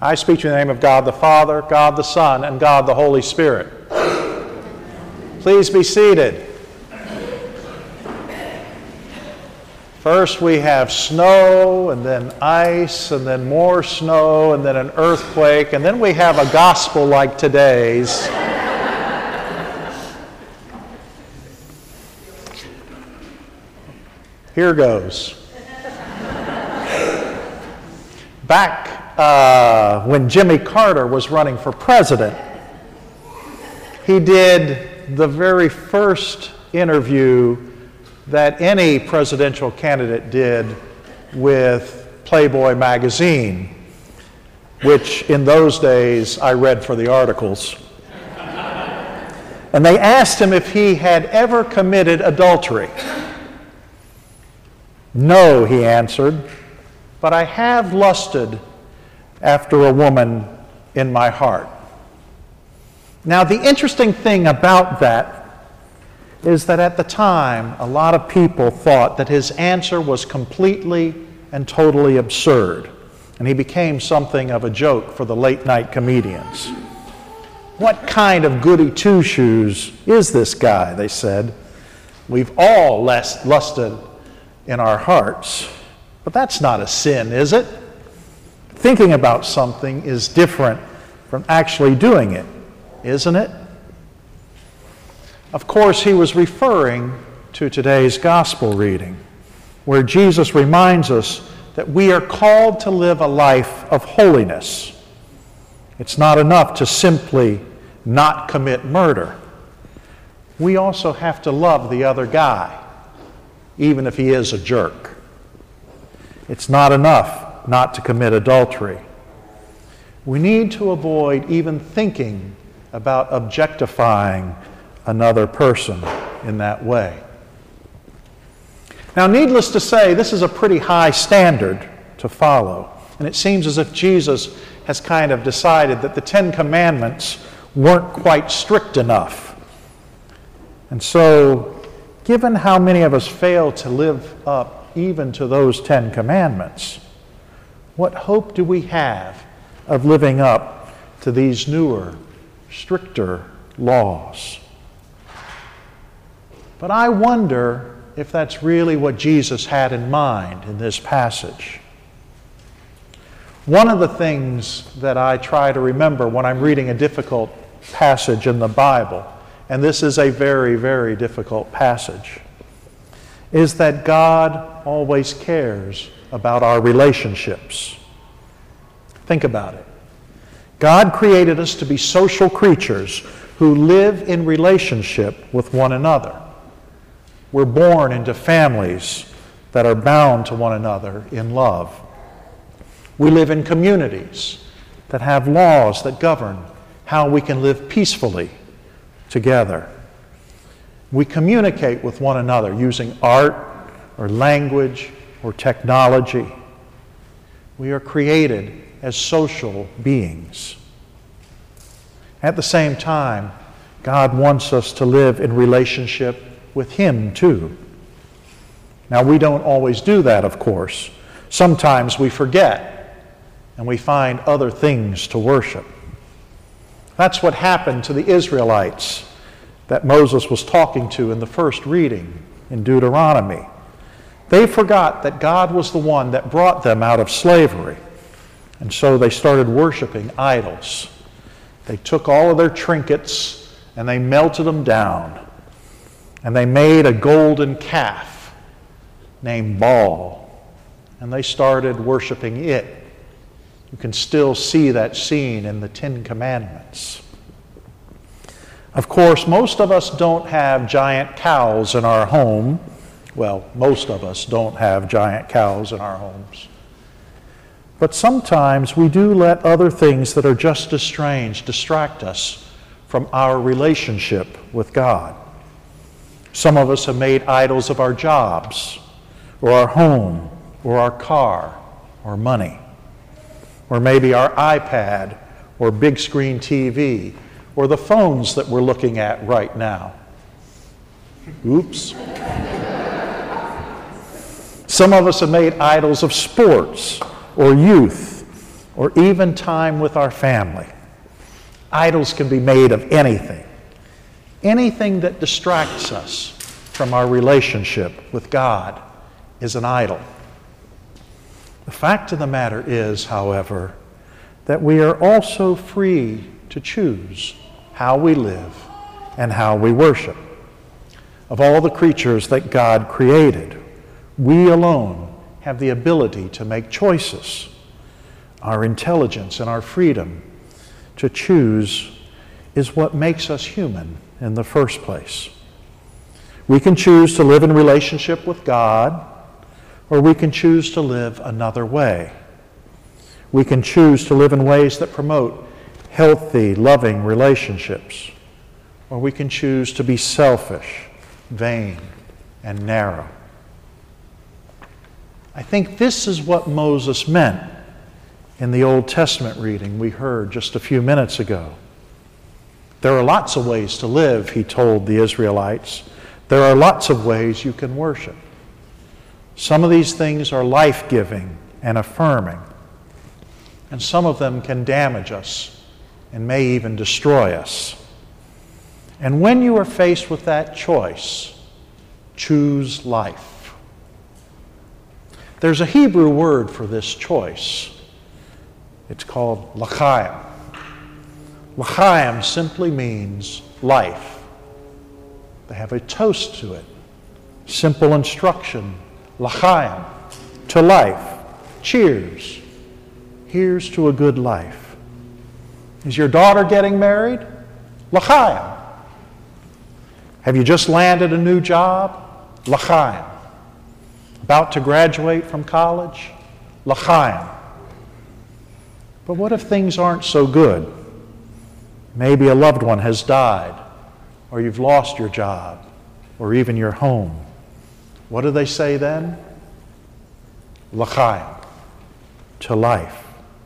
I speak to you in the name of God the Father, God the Son, and God the Holy Spirit. Please be seated. First we have snow, and then ice, and then more snow, and then an earthquake, and then we have a gospel like today's. Here goes. Back when Jimmy Carter was running for president, he did the very first interview that any presidential candidate did with Playboy magazine, which in those days I read for the articles. And they asked him if he had ever committed adultery. No, he answered, but I have lusted after a woman in my heart. Now, the interesting thing about that is that at the time, a lot of people thought that his answer was completely and totally absurd, and he became something of a joke for the late-night comedians. What kind of goody two-shoes is this guy, they said. We've all lusted in our hearts, but that's not a sin, is it? Thinking about something is different from actually doing it, isn't it? Of course, he was referring to today's gospel reading, where Jesus reminds us that we are called to live a life of holiness. It's not enough to simply not commit murder. We also have to love the other guy, even if he is a jerk. It's not enough not to commit adultery. We need to avoid even thinking about objectifying another person in that way. Now, needless to say, this is a pretty high standard to follow, and it seems as if Jesus has kind of decided that the Ten Commandments weren't quite strict enough. And so, given how many of us fail to live up even to those Ten Commandments, what hope do we have of living up to these newer, stricter laws? But I wonder if that's really what Jesus had in mind in this passage. One of the things that I try to remember when I'm reading a difficult passage in the Bible, and this is a very, very difficult passage, is that God always cares about our relationships. Think about it. God created us to be social creatures who live in relationship with one another. We're born into families that are bound to one another in love. We live in communities that have laws that govern how we can live peacefully together. We communicate with one another using art or language or technology. We are created as social beings. At the same time, God wants us to live in relationship with Him too. Now, we don't always do that, of course. Sometimes we forget and we find other things to worship. That's what happened to the Israelites that Moses was talking to in the first reading in Deuteronomy. They forgot that God was the one that brought them out of slavery, and so they started worshiping idols. They took all of their trinkets and they melted them down, and they made a golden calf named Baal, and they started worshiping it. You can still see that scene in the Ten Commandments. Of course, most of us don't have giant cows in our home. Well, most of us don't have giant cows in our homes. But sometimes we do let other things that are just as strange distract us from our relationship with God. Some of us have made idols of our jobs, or our home, or our car, or money. Or maybe our iPad, or big screen TV, or the phones that we're looking at right now. Oops. Some of us have made idols of sports, or youth, or even time with our family. Idols can be made of anything. Anything that distracts us from our relationship with God is an idol. The fact of the matter is, however, that we are also free to choose how we live and how we worship. Of all the creatures that God created, we alone have the ability to make choices. Our intelligence and our freedom to choose is what makes us human in the first place. We can choose to live in relationship with God, or we can choose to live another way. We can choose to live in ways that promote healthy, loving relationships, or we can choose to be selfish, vain, and narrow. I think this is what Moses meant in the Old Testament reading we heard just a few minutes ago. There are lots of ways to live, he told the Israelites. There are lots of ways you can worship. Some of these things are life-giving and affirming, and some of them can damage us and may even destroy us. And when you are faced with that choice, choose life. There's a Hebrew word for this choice. It's called l'chaim. L'chaim simply means life. They have a toast to it. Simple instruction. L'chaim, to life. Cheers. Here's to a good life. Is your daughter getting married? L'chaim. Have you just landed a new job? L'chaim. About to graduate from college? L'chaim. But what if things aren't so good? Maybe a loved one has died, or you've lost your job, or even your home. What do they say then? L'chaim, to life.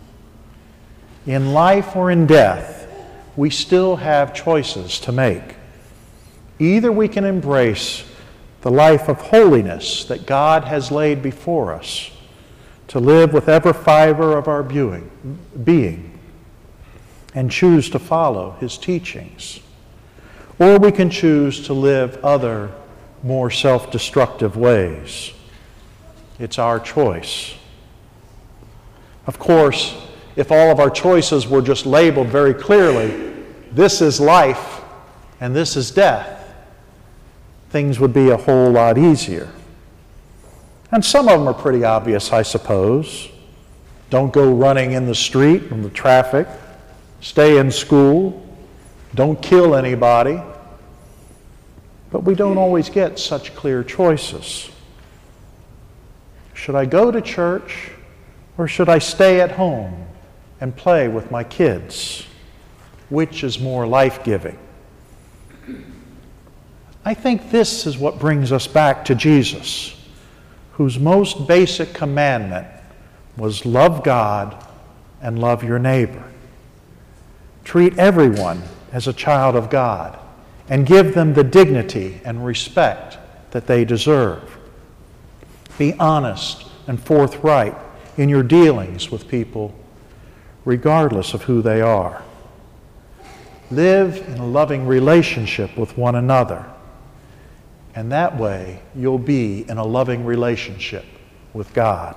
In life or in death, we still have choices to make. Either we can embrace the life of holiness that God has laid before us, to live with every fiber of our being, and choose to follow His teachings. Or we can choose to live other, more self-destructive ways. It's our choice. Of course, if all of our choices were just labeled very clearly, this is life and this is death, things would be a whole lot easier. And some of them are pretty obvious, I suppose. Don't go running in the street from the traffic. Stay in school. Don't kill anybody. But we don't always get such clear choices. Should I go to church, or should I stay at home and play with my kids? Which is more life-giving? I think this is what brings us back to Jesus, whose most basic commandment was love God and love your neighbor. Treat everyone as a child of God and give them the dignity and respect that they deserve. Be honest and forthright in your dealings with people, regardless of who they are. Live in a loving relationship with one another, and that way you'll be in a loving relationship with God.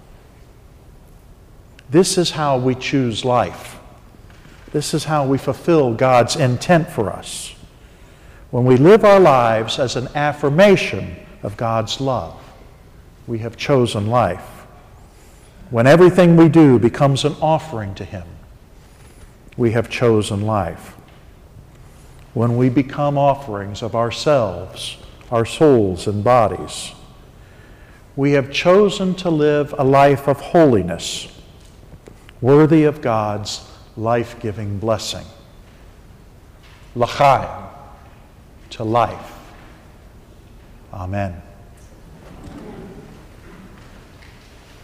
This is how we choose life. This is how we fulfill God's intent for us. When we live our lives as an affirmation of God's love, we have chosen life. When everything we do becomes an offering to Him, we have chosen life. When we become offerings of ourselves, our souls and bodies, we have chosen to live a life of holiness, worthy of God's life-giving blessing. L'chaim, to life. Amen.